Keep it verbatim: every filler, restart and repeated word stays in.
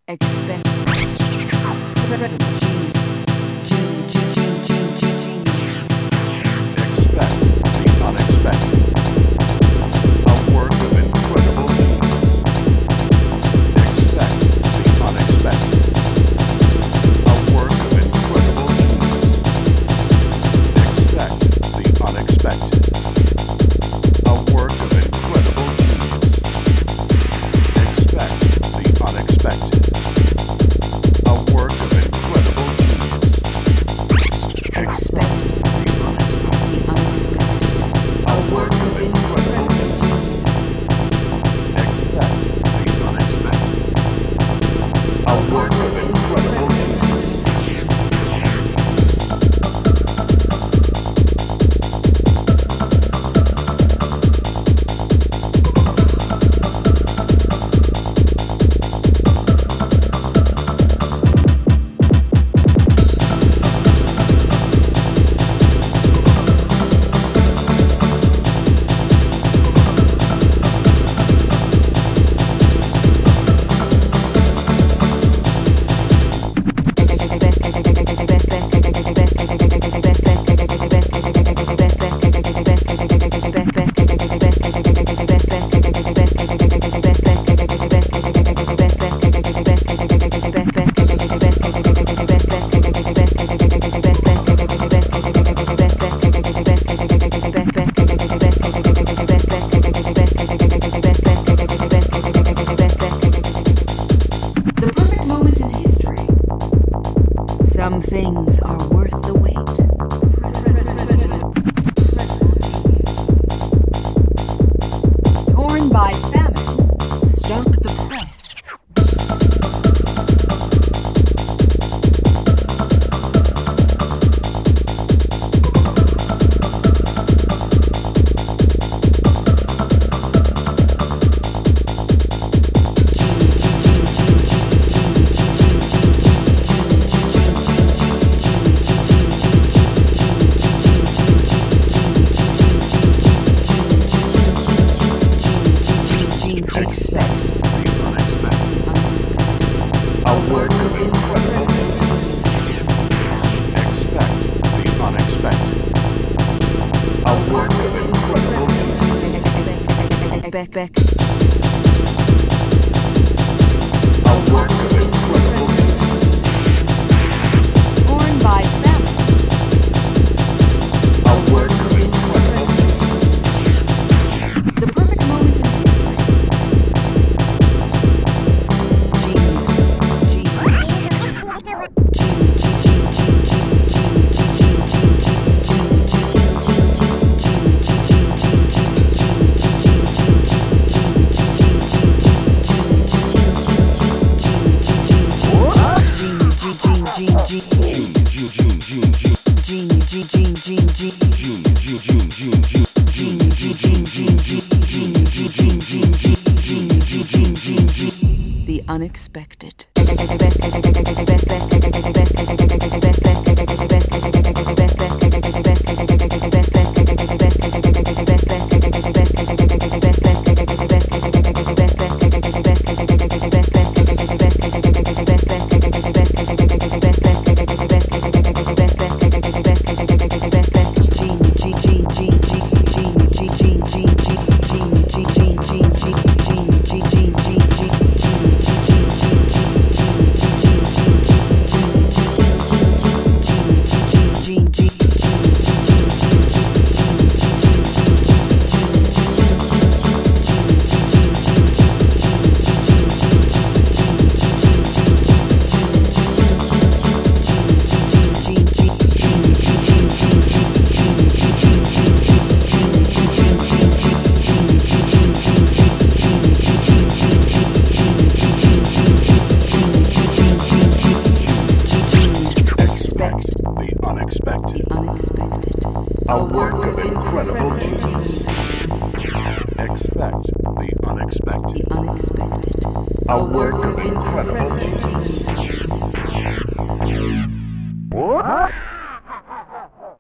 Expect genius. Genius. Genius. Expect the unexpected. A work of incredible genius. Expect the unexpected. A work of incredible genius. Expect the unexpected. A work of incredible genius. Expect the unexpected. A work of incredible genius. Expect the unexpected. A work of incredible genius. Expect the unexpected. A work of incredible genius. Some things are worth the wait. Torn by famine, stop the press. Expect the unexpected. A work of incredible genius. Expect the unexpected. A work of incredible genius. Back, back. A work of incredible genius. Torn by famine. A work of incredible genius. The perfect moment in history. The unexpected. A work of incredible genius. Expect the unexpected. The unexpected. A work of incredible genius.